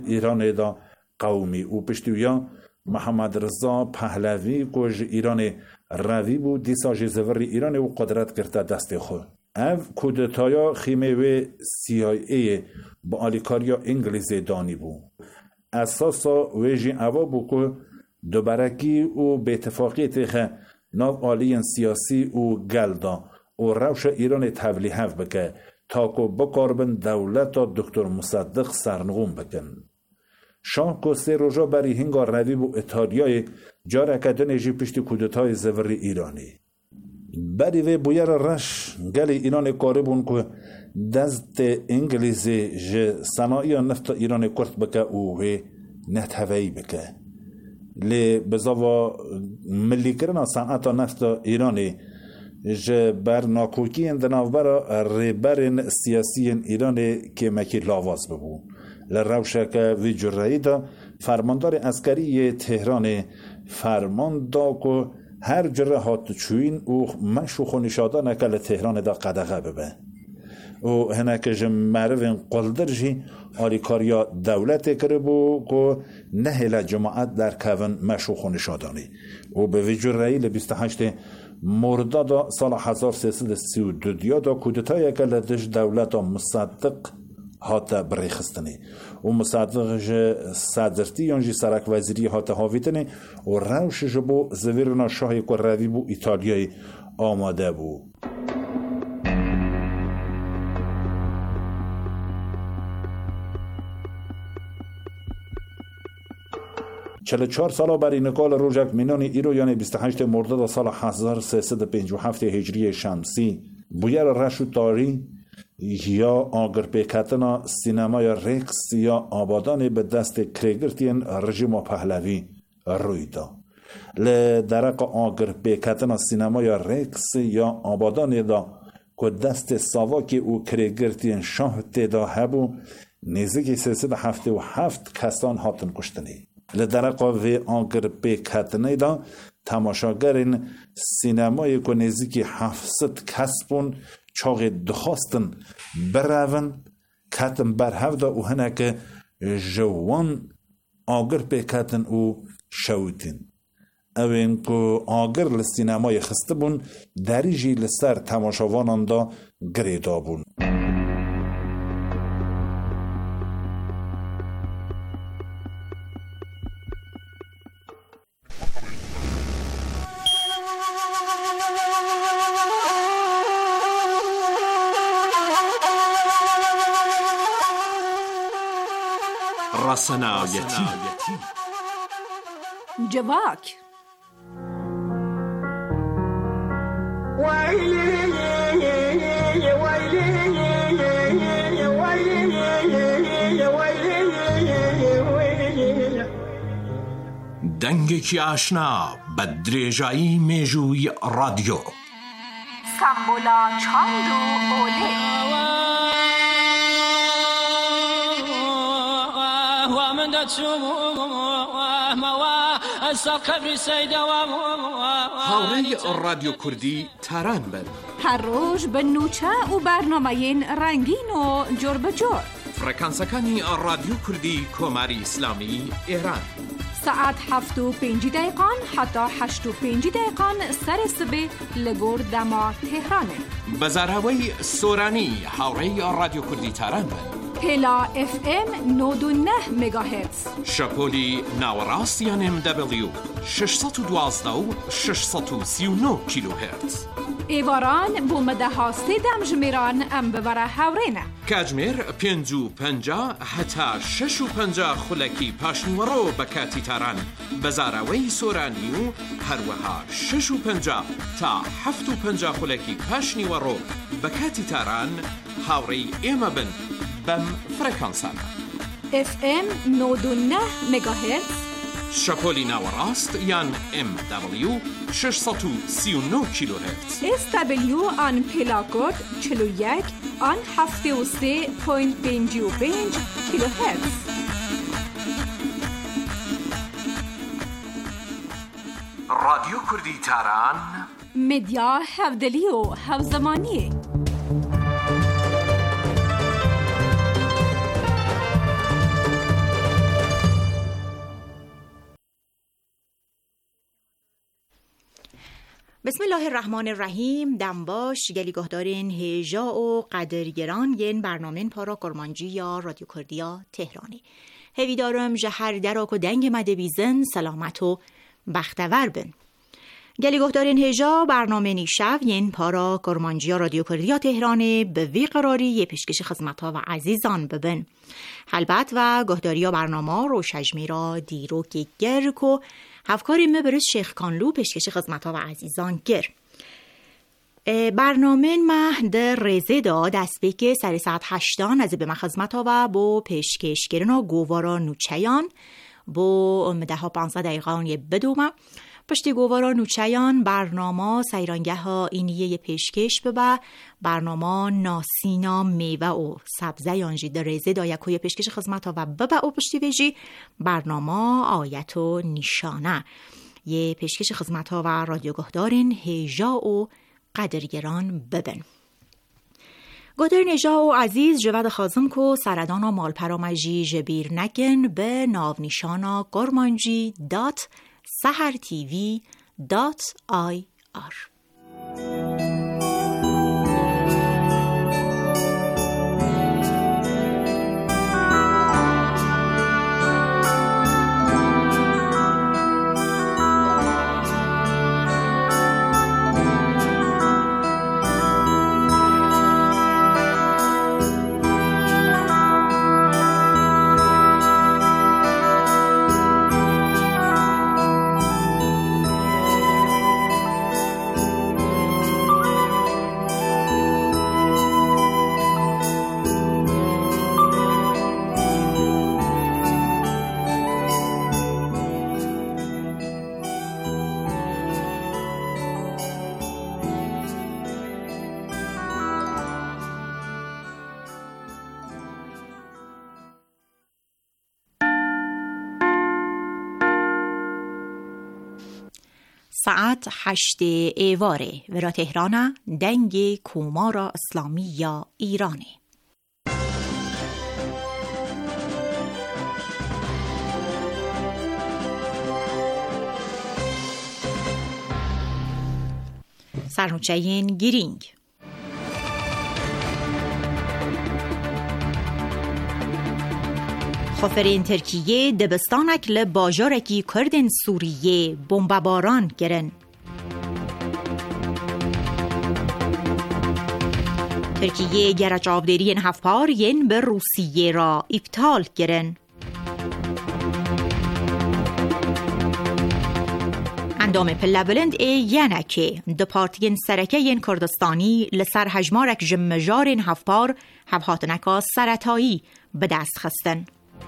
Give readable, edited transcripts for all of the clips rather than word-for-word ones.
ایران دا قومی و پشتویا محمد رضا پهلوی کج ایران روی بود دیسا جزوری ایران و قدرت کرده دست خود. او کودتایا خیمه و CIA با آلیکاریا انگلیز دانی بود. اساسا ویجی اوا بود که دوبارکی و به اتفاقی تیخه ناو آلیین سیاسی و گلدا و روش ایران تبلیه بکه تا که بکاربن دولت دکتر مصدق سرنگون بکن. شاه که سه روژا بری هنگا روی بو ایتالیای جاره کدن ایجی پشتی کودتای زوری ایرانی. بری وی بویر رش گل ایران کاربون که دست انگلیزی جه صناعی نفت ایران کرد بکه او وی نتوهی بکه. لی بزاوا ملی کرنا صنعت نفت ایرانی جه بر ناکوکی اندناو برا ریبرین سیاسی ایرانی که مکی لاواز ببون. لروشک وی جرعی دا فرماندار عسکری تهران فرمان دا که هر جره هات چوین او مشوخ و نشاده نکل تهران دا قدغه ببه و هنک جم معرفین قلدر جی آلیکاریا دولت کربو که نهل جماعت در کون مشوخ و نشادانی و به وی جرعی ل 28 مرداد سال 1332 دیا دا کودتای که لدش دولت مصدق هاتا بریخستنی و مصدق صدرتی یانجی سرک وزیری هاتا هاویتنی و روش جبو زویرنا شاهی که روی بو ایتالیای آماده بو. چل 4 سالا بر اینکال روژک مینانی ایرو یعنی 28 مرداد سال 1357 هجری شمسی بویر رشو تاری یا آگر پیکتنا سینمای ریکس یا آبادان به دست کریگرتین رژیم پهلوی روی دا. لدرق آگر پیکتنا سینمای ریکس یا آبادان دا که دست ساواکی او کریگرتین شاه تیدا هبو نزدیک 377 کسان هاتن کشتنی. لدرق و آگر پیکتنی دا تماشاگرین سینمای که نزدیک 700 کسبون چاق دخواستن برون کتن برهفده و هنک جوان آگر پیکتن و شویتین اوین که آگر لسینمای خسته بون دریجی لسر تماشاوانان دا گریدا بون. رسنایتی جواک دنگێکی ئاشنا بە درێژایی مێژووی رادیۆ سامبولا چاند و ئۆلێ هاوڕێی رادیۆ کوردی تاران بن هەر ڕۆژ بە نوچە و بەرنامەیەن ڕەنگین و جۆر بەجۆر فڕەکانسەکانی رادیۆ کوردی کۆماری ئیسلامی ئێران ساعت 7:05 حتا 8:05 سر سبێ لە گۆر دەما تێهرانێ بەزاراوەی سۆرانی هاوڕێی رادیۆ کوردی تاران بن هێلا FM 99 مگاهرتز شەپۆلی ناوەڕاست یان MW 612 و 639 کیلوهرتز ئێواران بۆ مەدەها سێدەم ژمێران ئەم ببەرە هاوڕێنە کاتژمێر 5:50 هەتا 6:50 خولەکی پاشنیوەڕۆ بە کاتی تاران بەزاراوەی سۆرانی و هەروەها 6:50 تا 7:50 خولەکی پاشنیوەڕۆ بە کاتی تاران هاوڕێی ئێمە بن بەم فرەکانسانە FM 99 مگاهرتز شەپۆلی ناوەڕاست یان MW 639 کیلوهرتز SW آن پێلاکۆد 41 آن 73.55 کیلوهرتز رادیۆ کوردی تاران مدیا هەودەلی و هەوزەمانیە بسم الله الرحمن الرحیم. دنباش گلیگهدارین هجا و قدرگران ین برنامه پارا کرمانجی یا رادیو کردیا تهرانی. هوی دارم جهر دراک و دنگ مده بیزن سلامت و بختور بن. گلیگهدارین هجا برنامه نیشب ین پارا کرمانجی یا رادیو کردیا تهرانی به وی قراری یه پیشکش خدمت‌ها و عزیزان ببن. حلبت و گهداریا برنامه رو شجمیرا دیرو که گرک و هفکاری مبرز شیخ کانلو پیشکش خدمت‌ها و عزیزان گر. برنامه مهد رزه دا دست بکه سری ساعت 8 از به خدمت‌ها و با پیشکش گرنا گوارا نوچیان با 10-15 دقیقه یه بدومه پشتی گوارا نوچیان برنامه سیرانگه ها اینیه پیشکش ببه برنامه ناسینا میوه و سبزه یانجی در رزه دا یکوی پیشکش خدمت ها و ببه و پشتی ویجی برنامه آیت و نشانه یه پیشکش خدمت ها و رادیوگاه هجا و قدرگران ببن. گودرین هجا و عزیز جواد خازم کو سردان و مالپرامجی جبیر نکن به ناونیشانا گرمانجی sahartv.ir. ساعت 8 ایواره ورا تهران دنگ کومارا اسلامی یا ایرانه. سرنوچهین گیرینگ خفرین ترکیه دبستانک لباجارکی کردن سوریه بمباران گرن. ترکیه گرچ آبدارین هفپار ین به روسیه را ابطال گرن. اندام پلبلند ینکه دپارتین سرکه ین کردستانی لسر هجمارک جمجارین هفپار هفهاتنکا سرطایی به دست خستن.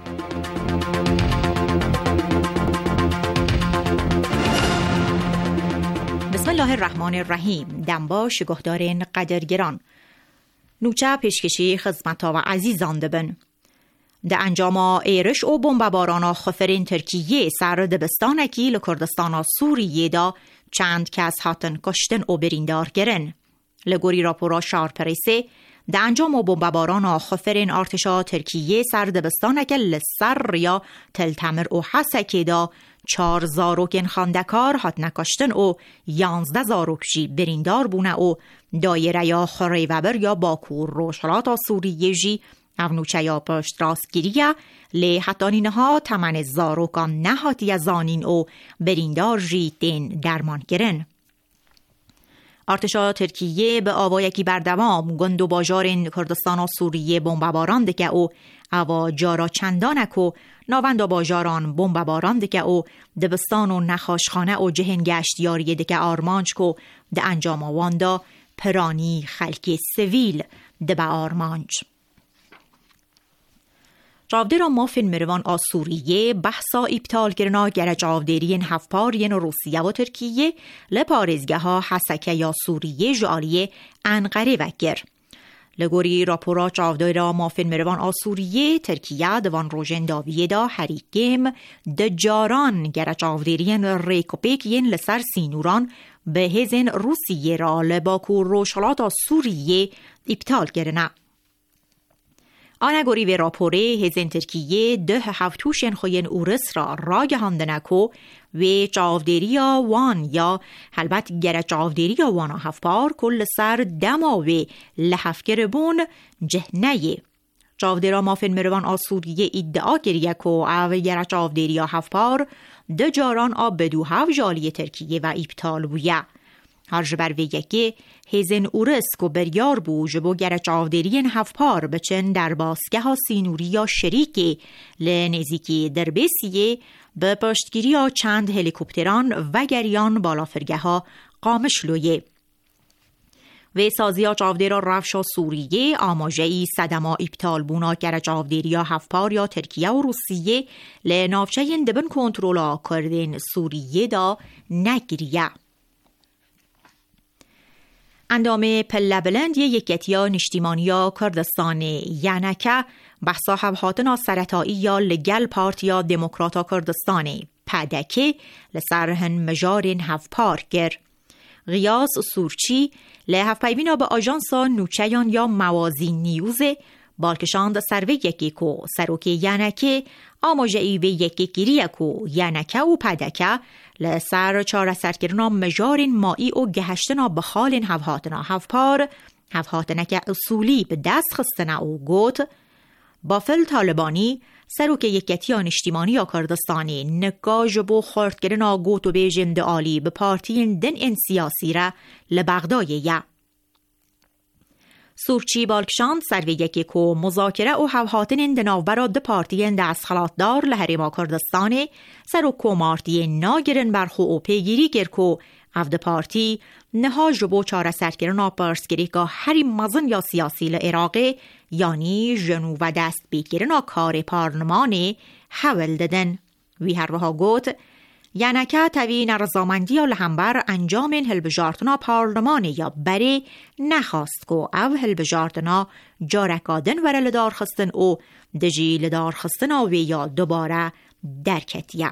بسم الله الرحمن الرحیم. دنباش گهدارین قدرگران نوچه پیشکشی خدمتا و عزیزان دبن. ده انجام ایرش و بمبارانا خفرین ترکیه سر دبستانکی لکردستانا سوریه دا چند کس هاتن کشتن و بریندار گرن. لگوری راپورا شارپریسه ده انجام بمبارانا خفرین ارتشا ترکیه سر دبستانکی لسر یا تلتمر و حسکی دا 4 زاروکین خاندکار هات نکشتن و 11 زاروکجی بریندار بونه و دایره یا خوری وبر یا باکور روشلاتا سوریه جی اونوچه یا پشت راستگیریه لی حتانینه ها تمن زاروکان نهاتی زانین و بریندار جی دین درمان گرن. ارتشا ترکیه به آوایکی بردوام گند و باجارین کردستان و سوریه بمباران دکه و اوا جارا چندانک و ناوند و باجاران بمباران دکه و دبستان و نخاشخانه و جهن گشتیاری دکه آرمانچ کو ده انجام واندا پرانی خلکی سویل ده به آرمانچ. جاودرا مافن مروان آسوریه بحثا ابطال کرنا گر جاودرین هفپارین روسیه و ترکیه لپارزگه ها حسکه یا سوریه جالیه انقره وگر. لگوری راپورا جاودرا مافن مروان آسوریه ترکیه دوان روژن داویه دا هریگیم دجاران گر جاودرین ریکوپیکین لسر سینوران به هزین روسیه را لباکو روشلات سوریه ابطال کرنا. آنگوری و راپوره هزین ترکیه ده هفتوشن خوین اورس را راگ هاندنکو و چاودریا وان یا حلبت گر چاودریا وانا هفپار کل سر دما و لحفگر بون جهنه. چاودرا مافن مروان آسوریه ادعا گریکو او گر چاودریا هفپار ده جاران آب بدو هف جالی ترکیه و ایبتال بویه. هر جبر ویگه هزین اورس کو بریار بو جبو گر چاودرین هفپار بچن در باسگه ها سینوری یا شریکی لنزیکی دربیسیه به پشتگیری ها چند هلیکوپتران و گریان بالافرگه ها قامش لویه. و سازی ها چاودرا رفشا سوریه آماجهی صدما ایبتال بونا گر چاودریا هفپار یا ترکیه و روسیه لنافچه دبن کنترولا کردین سوریه دا نگریه. اندام پله بلند یکیتیا نشتیمانیا کردستان یعنکه بحثا هاتنا سرطایی یا لگل پارتیا دموکراتا کردستان پدکه لسرهن مجارین هفپار گر. غیاس سورچی لحف پیوینا به آژانسا نوچیان یا موازی نیوزه بالکشاند سروه یکی کو سروکی یعنکه آماجه ایوه یکی گیریه کو یعنکه و پدکه لسر چار سرکرنا مجارین مایی و گهشتنا بخالین هفهاتنا هفپار هفهاتنا که اصولی به دست خستنا و گوت بافل طالبانی سروک یکیتیان اجتماعی یا کردستانی نگاج بو خورتگرنا گوت و بیجند آلی به پارتین دن این سیاسی را لبغدایه. سورچی بالکشاند سروی یکی کو مذاکره و هوهاتن دناوبرا ده پارتین دست خلاتدار لحریما کردستانی سر و کومارتی ناگرن برخو و پیگیری گرکو افد پارتی نهاج بو چاره سرکرنا پرسگری که هری مزن یا سیاسی لعراقی یعنی جنو و دست بگیرنا کار پارلمانی حول ددن. وی هر وها گوت یعنی که توی نرزامندی یا لحنبر انجام این هلبجارتنا پارلمانی یا بری نخواست که او هلبجارتنا جارکادن وره لدار خستن او دجی لدار خستن آوی یا دوباره درکتیه.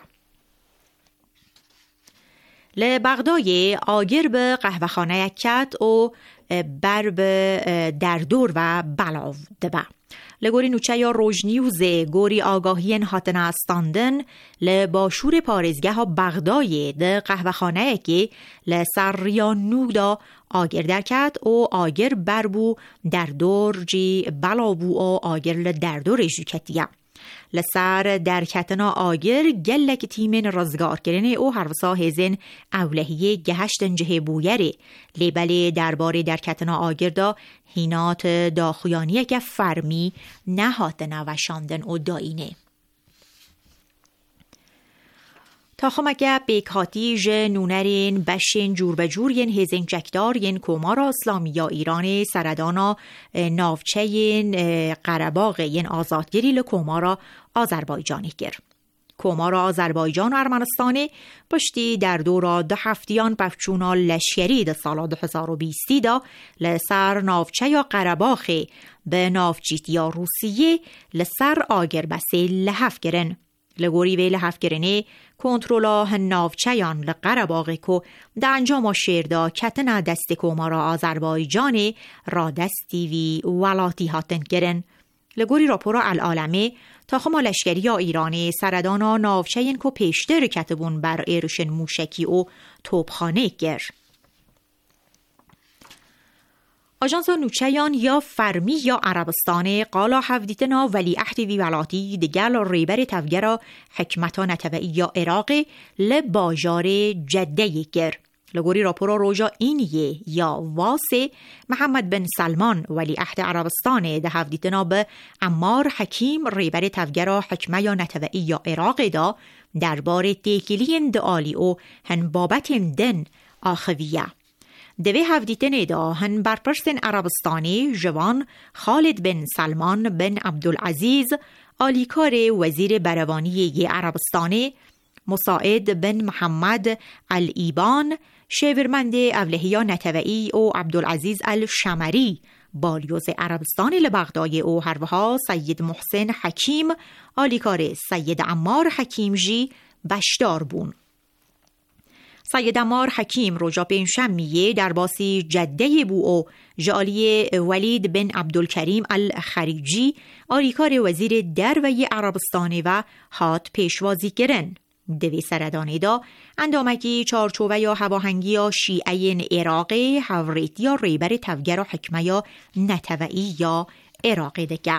لبغدای آگر به قهوه‌خانه کت و بر به دردور و بلاو دبه. لگوری نوچه یا روژنیوزه گوری آگاهین هاتن استاندن لباشور پارزگه ها بغدای ده قهوه‌خانه که لسر یا نودا آگر درکت و آگر بربو دردور جی بلاوبو و آگر لدردور جوکتیه. لسر درکتنا آگر گلک تیمین رزگار کرنه او هروسا هزین اولهیه گهشتن جه بویره لیبل درباره درکتنا آگر دا هینات داخویانیه که فرمی نهاتنا و شاندن او داینه. تا خمکه بیکاتی جنونرین بشین جور بجورین هزین چکدارین کومارا اسلامی یا ایران سردانا ناوچهین قره‌باغین آزادگیری لکومارا آذربایجانی گر. کومارا آذربایجان و ارمنستانی پشتی در دورا ده هفتیان پفچونا لشکری ده سالا 2020 دا لسر ناوچه یا قره‌باغ به ناوچیت یا روسیه لسر آگر بسه لحف گرن. لگوری وی لحف گرنه کنترولا ناوچیان لقره‌باغ کو ده انجام شیردا کتنا دست کومارا آذربایجان را دستی وی ولاتی هاتن گرن. لگوری راپورا العالمه تا خما لشکری یا ایرانی سردانا ناوچین کو پیشتر کتبون بر ایرشن موشکی و توپخانه گر. آژانس نوچیان یا فرمی یا عربستان قالا هفدیتنا ولی احتوی ولاتی دگل ریبر تفگرا حکمتا نتوئی یا عراقی لباجار جده گر. لگوری راپورا روژا اینیه یا واسه محمد بن سلمان ولی احد عربستان ده هفدیتنا به عمار حکیم ریبر تفگرا حکمه یا نتوئی یا عراقی دا درباره تیکیلین دعالی و هن بابت دن آخویه. دوی هفدیتنه دا هن برپرسن عربستانی جوان خالد بن سلمان بن عبدالعزیز آلیکار وزیر بروانی عربستانی مساعد بن محمد الایبان شیورمند اولهیا نتوئی او عبدالعزیز الشمری بالیوز عربستان لبغدای او هروها سید محسن حکیم آلیکار سید عمار حکیم جی بشدار بون. سید عمار حکیم روژا پنجشنبه در باسی جده بو او جالی ولید بن عبدالکریم الخریجی آریکار وزیر دروی عربستان و هات پیشوازی کرن. دوی سردانه دا اندامکی چارچوبه یا هواهنگی یا شیعین عراقی حوریت یا ریبر تفگر و حکمه یا نتوئی یا عراقی دکه.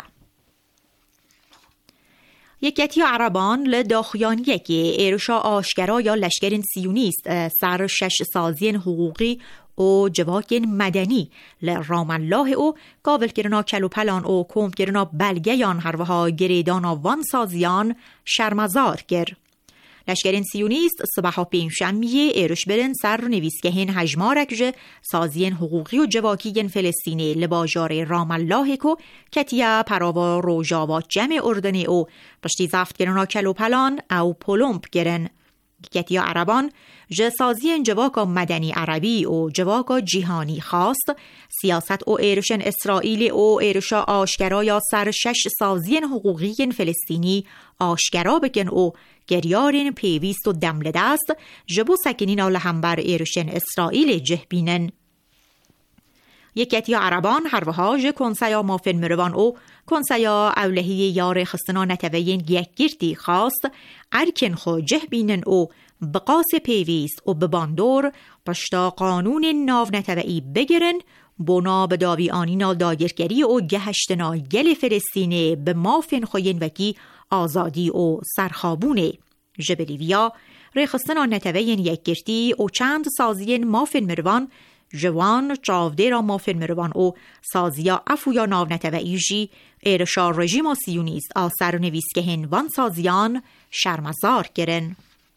یکیتی عربان لداخیانیه که ایرشا آشکرا یا لشکر سیونیست سر شش سازین حقوقی و جواکین مدنی لرام الله او قابل کرنا کلو پلان و کوم کرنا بلگیان هروها گریدان و وان سازیان شرمزار گر. لشکرین سیونیست صبح پنجشنبه ایرش برن سر نویسگهین هجمارک ج سازین حقوقی و جواکیین فلسطینی لباجار رام الله کو کتیا پراوا روژاوا جمع اردنی او پشتی زفت گرنا کلو پلان او پولومپ گرن. کتیا عربان ج سازین جواکا مدنی عربی و جواکا جیهانی خواست سیاست او ایرشن اسرائیل او ایرشا آشکرا یا سر شش سازین حقوقی فلسطینی آشکرا بکن او گریارین پیویست و دمل دست جبو سکنین آل همبر ایرشن اسرائیل جه بینن. یکیتی عربان هروها ج کنسیا مافن مروان او کنسیا اولهی یار خستنا نتوین یک گرتی خواست ارکن خو جه بینن او بقاس پیویست و بباندور پشتا قانون ناو نتوئی بگیرن بنا به داوی آنینا داگرگری و گهشتنا گل فلسطینه به مافن خوین وکی آزادی و سرخابونه. جبلیویا ریخستنا نتوین یک گرتی و چند سازین مافن مروان جوان چاوده را مافن مروان او سازیا افویا ناو نتوئی جی ایرشا رژیم سیونیست آسر نویسگهن وان سازیان شرمزار گرن.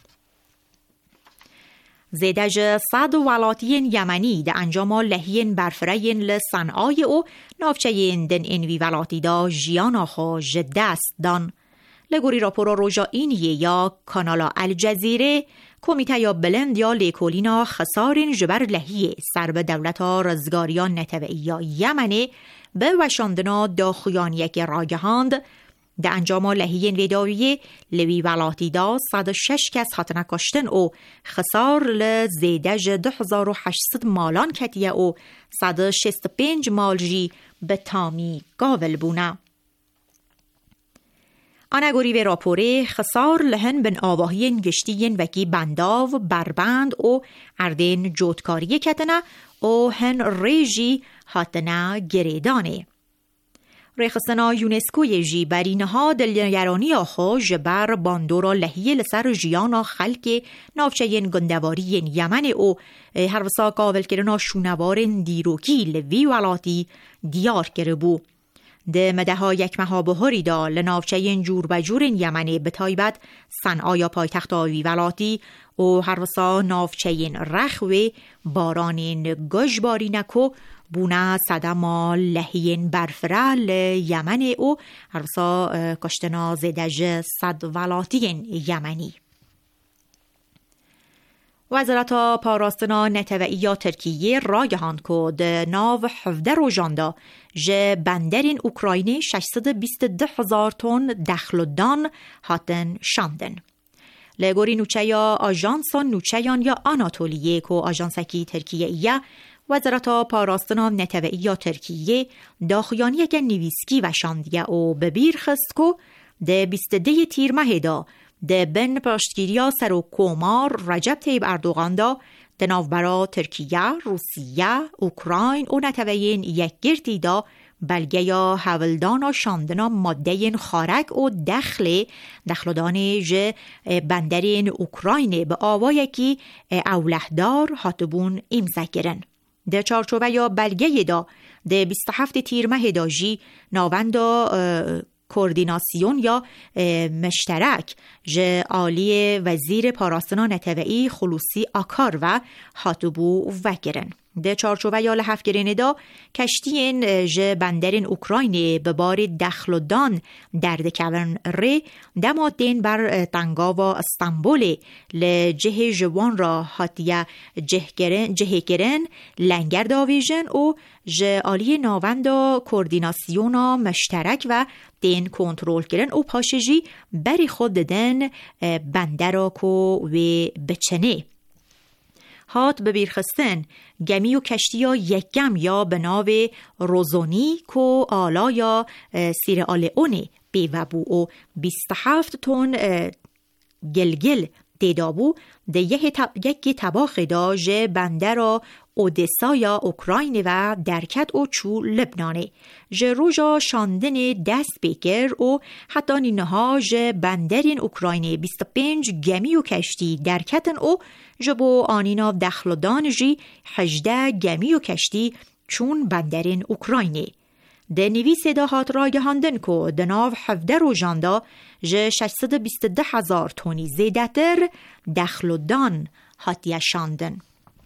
زیدج صد ولاتین یمنی ده انجام لحین برفرین لسنعای او نافچهین دن انوی ولاتی دا جیانا خو جدست دان. لگوری راپورا روژا اینیه یا کانالا الجزیره کمیته یا بلند یا لیکولینا خسارین جبر لحیه سر به دولتا رزگاریان نتوئی یا یمنه به وشاندنا داخویانیک راگهاند ده انجام لحیین ویداویه لوی ولاتی دا 106 کس هاتنه کشتن او خسار لزیدج 2800 مالان کتیه او 165 مال جی به تامی گاول بونه. آنگوری و راپوره خسار لهن بن آواهین گشتین وکی بنداو بربند و اردین جوتکاری کتنه و هن ریجی هاتنه گریدانه. ریخستنا یونسکوی جی برینها دلنگرانی آخو جبر باندورا لحیه لسر جیانا خلک نافچهین گندوارین یمن او هر وسا قابل کرنا شونوارن دیروکی لوی ولاتی دیار کرده بو. ده مدها یک مهابهاری دا لنافچهین جور بجورین یمنی به تایبت صنعا پایتخت وی ولاتی و هر وسا نافچهین رخوی بارانین گجباری نکو بونه صدما لحین برفرال یمن او هرسا کشتنا زدج صد ولاتین یمنی. وزارت پاراستنا نتوئی یا ترکیه راگهاند که ده ناو 17 روژاندا جه بندرین اوکراینی 622,000 تن دخلدان هاتن شاندن. لگوری نوچه یا آژانسان نوچهیان یا آناتولیه که آژانسکی ترکیه ایه وزارت پاراستنا نتوئی یا ترکیه داخیانی که نویسکی و شاندیه و ببیر خست که ده 22 تیر ماه دا ده بن پشتگیریا سر و کومار رجب طیب اردوغان دا ده ناوبرا ترکیه، روسیه، اوکراین و نتوین یک گرتی دا بلگه یا حولدان و شاندنا ماده خارک و دخلدان جه بندرین اوکراین به آوایی که اولهدار هاتبون امزگرن. ده چارچوبه یا بلگه دا ده 27 تیر ماه دا جی ناوندا کوردیناسیون یا مشترک جه عالی وزیر پاراستنا نتوئی خلوصی آکار و هاتبو وگرن. ده چارچوبه یا لحفگرین دا کشتین جه بندرین اوکراین به بار دخلدان درد کورن ری دمادین بر تنگا و استانبول لجه جوان را هاتیه جه گرن لنگر داویژن و جه آلی ناوند کوردیناسیون مشترک و دین کنترول کردن و پاشجی بری خود ددن بندر کو و بچنه. هات ببیرخستن گمی و کشتی یا یک گم یا به ناو روزونی که آلا یا سیر آلئونه بیوبو و 27 تن گلگل دیدابو ده یک تباخ دا جه بندر اودسا یا اوکراین و درکت او چو لبنانه جه روژا شاندن دست بکر و حتی نینها جه بندرین اوکراینه 25 گمی و کشتی درکتن او جه بو آنینا دخلدان جی 18 گمی و کشتی چون بندرین اوکراینه ده نویس دا هات رای هاندن که دناو 17 روژاندا جه 622,000 تونی زیده تر دخلدان هاتیه شاندن.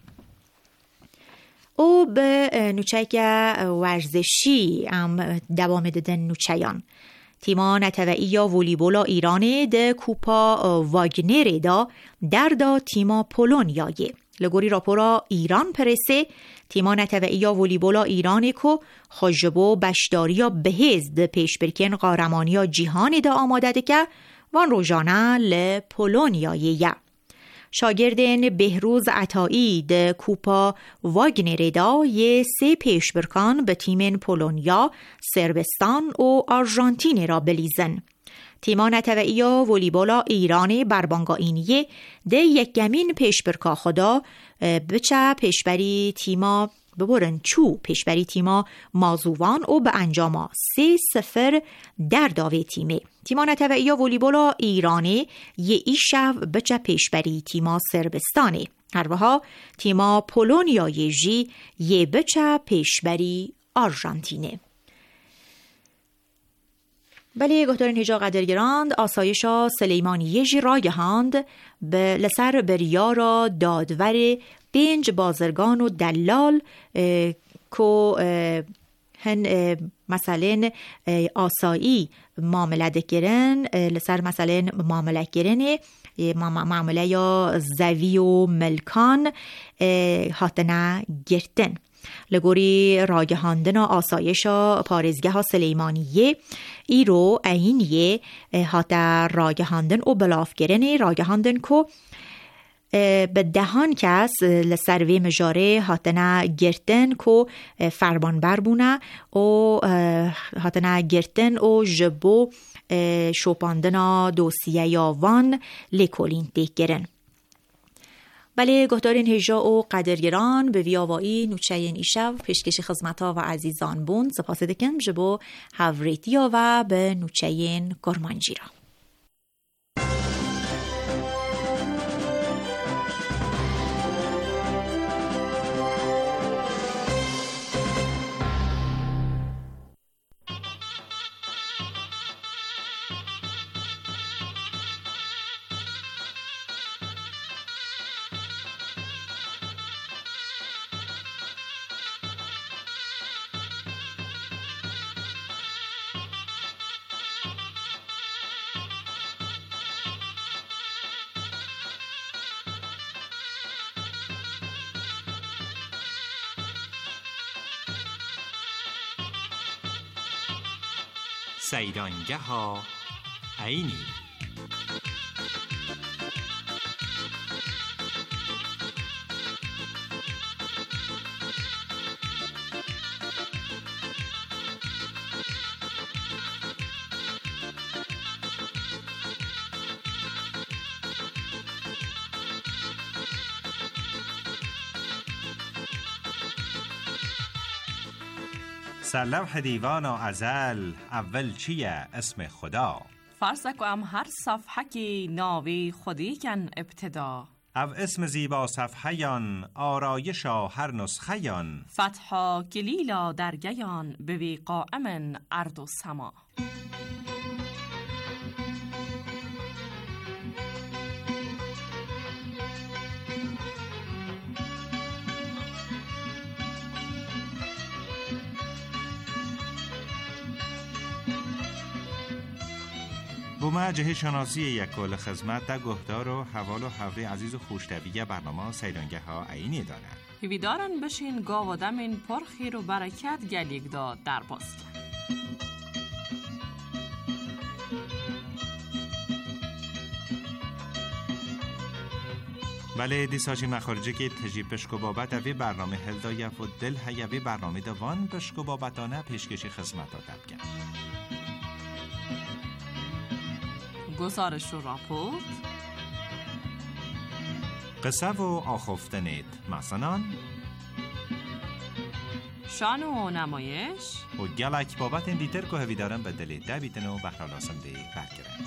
او به نوچک ورزشی هم دوام دادن نوچیان. تیما نتوئی یا ولیبولا ایرانه ده کوپا واگنر دا در دا تیما پولونیایه. لگوری راپورا ایران پرسه تیما نتوئی یا ولیبولا ایرانه که خوشبو بشداریا بهز ده پیش برکن قارمانیا جیهانی دا آماده ده که وان روژانه لپولونیایه. شاگردن بهروز عطایی ده کوپا واگنر دا یه 3 پیشبرکان به تیمن پولونیا، سربستان و آرژانتین را بلیزن. تیما نتوئی ولیبولا ایران بربانگاینیه ده یک گمین پیشبرکا خدا بچه پیشبری تیما ببرن چو پیشبری تیما مازوان و به انجام 3-0 در داوی تیمه. تیما نتوئی ولیبولا ایرانی یه ایشو بچه پیشبری تیما سربستانه. هروها تیما پولونیای جی یه بچه پیشبری آرژانتینه. بله گهدارین هجا قدرگراند آسایشا سلیمانیه جی رایهاند به لسر بریا را دادور 5 بازرگان و دلال که هن مثلا آسایی معامله گرن لسر مثلا معامله گرنه معامله یا زوی و ملکان هاتنه گرتن لگوری راگهاندن و آسایشا پارزگه ها سلیمانیه ای رو اینیه هاتا راگهاندن و بلافگرنه راگهاندن که به دهان کس لسروی مجاره هاتنه گرتن که فرمانبر بونه و هاتنه گرتن و جبو شوپاندنا دوسیه یا وان لیکولین دیگرن. بله گهدارین هجا و قدرگران به ویاوایی نوچهین ایشو پیشکش خدمتا و عزیزان بون سپاس دکم جبو هوریتیا و به نوچهین گرمانجیرا. سیرانگه ها عینی سرلوح دیوان ازل اول چیه اسم خدا فرسک و ام هر صفحه کی ناوی خودی کن ابتدا او اسم زیبا صفحیان آرایشا هر نسخیان فتحا گلیلا درگیان بوی قائمن ارض و سما بومه جهه شناسی یک کل خدمت در گهدار و حوال و حوری عزیز و خوشتویه برنامه سیرانگه ها عینی دارن هیویدارن بشین گاو و دمین پرخیر و برکت گلیگ دا در باز کن بله دیساجی مخارجه که تجیب بشکو بابت اوی برنامه هلدا یف و دل هیوی برنامه دوان بشکو بابتانه پیشکشی خدمت دادم کرد. گزارش و راپورت قصه و آخفتنید مثلا شان و نمایش و گلک بابت این دیتر که هوی دارم به دلی دویتن و بحرالاسم دی برگرن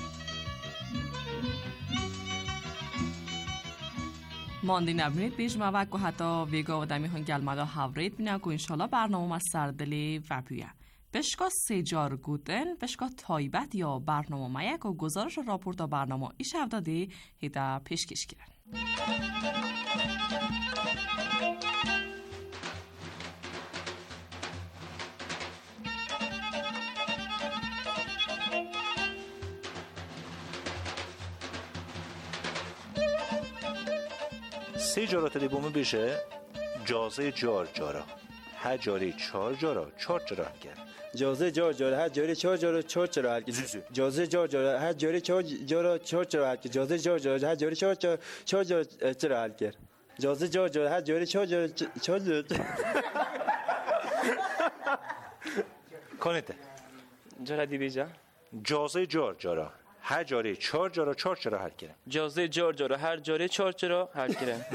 ماندی نبینید بیش موک و حتی ویگا و دمی هن گلمدا هاورید بینه که انشالله برنامه ما سردلی و بیه بشکا سیجار گودن بشکا تایبت یا برنامه مایک و گزارش و راپورت و برنامه ایش هفدادی هیده پیشکش کرن. سه جارات دیبومه بشه جازه جار جارا ها جاری چار جارا چار جارا کرد جازه جار جارا ها جاری چار جارا چار جارا کرد جازه جار جارا ها جاری چار جارا چار جارا کرد جازه جار جارا ها جاری چار جارا کرد جازه جار جارا ها جاری چار جارا کنیته جارا دی بیجا جازه جار جارا هر جاری چار جارا هر کرد جازه جار جارا هر جاری چار هر کرد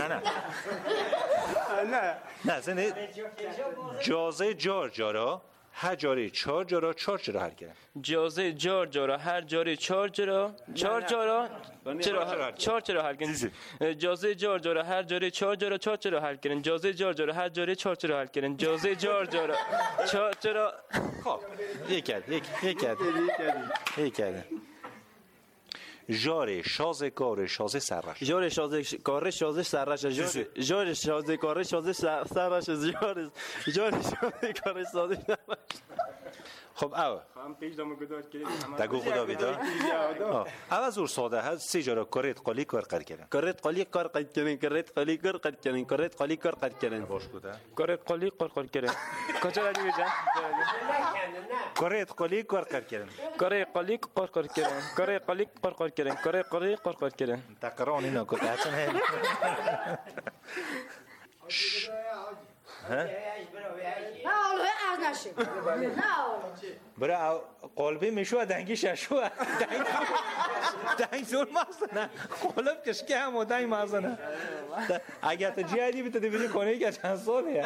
نه زنه جازه جار جارا هر جاری چار جارا هر کرد جازه جار جارا هر جاری چار جارا هر کرد جازه جار جارا هر جاری چار جارا هر کرد جازه جار جارا هر جاری چار هر کرد جازه جار جارا چار خب یک کرد جاره شازه کار شازه سرش جاره شازه کار شازه سرش جاره شازه کار شازه سرش جاره شازه کار شازه سرش خب او هم پیش دامو گذار کردیم دگو خدا بیدا اول زور ساده هست سی جاره کارت قالی کار قد کردن کارت قالی کار قد کردن کارت قالی کار قد کردن کارت قالی کار قد کردن باش بوده کارت قالی کار قد کردن کجا دیگه جان کارت قالی کار قد کردن کارت قالی کار قد کردن کارت قالی کار قد کردن کارت قالی کار قد کردن تقران اینا کد هستن هم برای قلبی میشو دنگی ششو دنگ زور مازنه قلب کشکه هم دنگ مازنه اگر تا جیادی بیتا دی بیدی کنه که چند ساله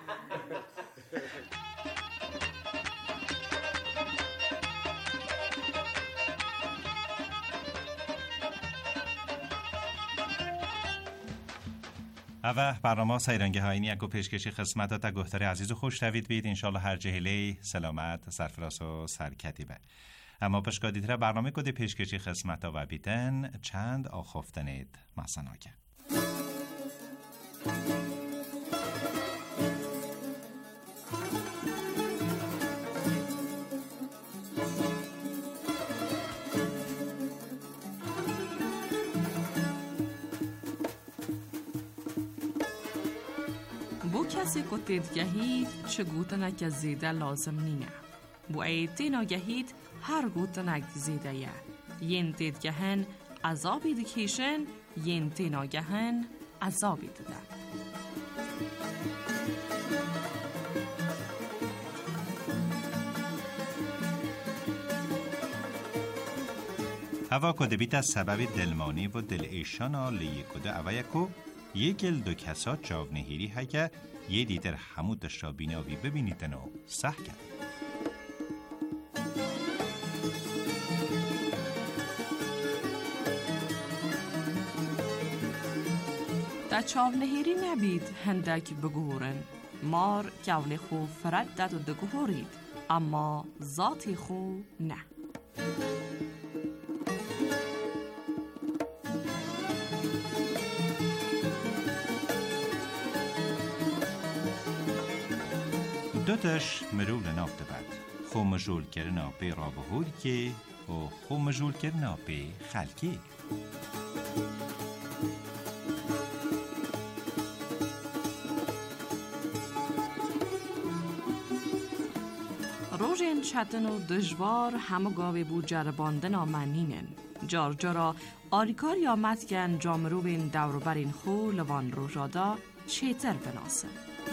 اوه برنامه سیرانگه هاینی اگه پیشکشی خدمت تا گفتار عزیز و خوش دوید بید انشالله هر جهلی سلامت سرفراز و سرکتی به اما پشکادید را برنامه کده پیشکشی خدمت و بیتن چند آخفتنید مسناکه کسی که تیدگهید چه گوتنک زیده لازم نینه بو ای تیناگهید هر گوتنک زیده یه ین تیدگهن عذابی دکیشن ین تیناگهن عذابی دده هوا کده بیت از سبب دلمانی و دل ایشانا لیه کده اوه یکو یکل دو کسا چاو نهیری ها که یه دیتر حمود داشتا بیناوی ببینیدن و سح کرد در چاو نهیری نبید هندک بگورن مار کول خو فرد داد و دگورید اما ذاتی خو نه دوتش مرول نافت بد خو مجول کرنا پی رابهول که و خو مجول کرنا پی خلکی روژین چتن و دجوار همه گاوی بود جرباندن آمنینن جار جارا آریکار یا متگن جامرو بین دوروبرین خو لوان رو جادا چیتر بناسه.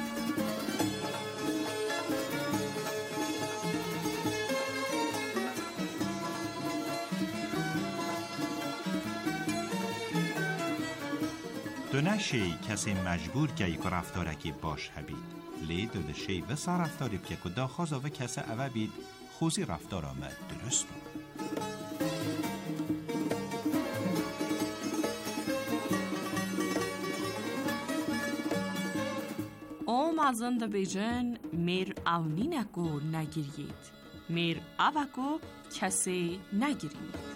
دو شی کسی مجبور که یک رفتارکی باش هبید لی دو شی و سا رفتاری که دا خوازا و کسی اوه بید خوزی رفتار آمد درست بود. او مازن دا بیجن میر اونینکو نگیرید، میر اوکو کسی نگیرید.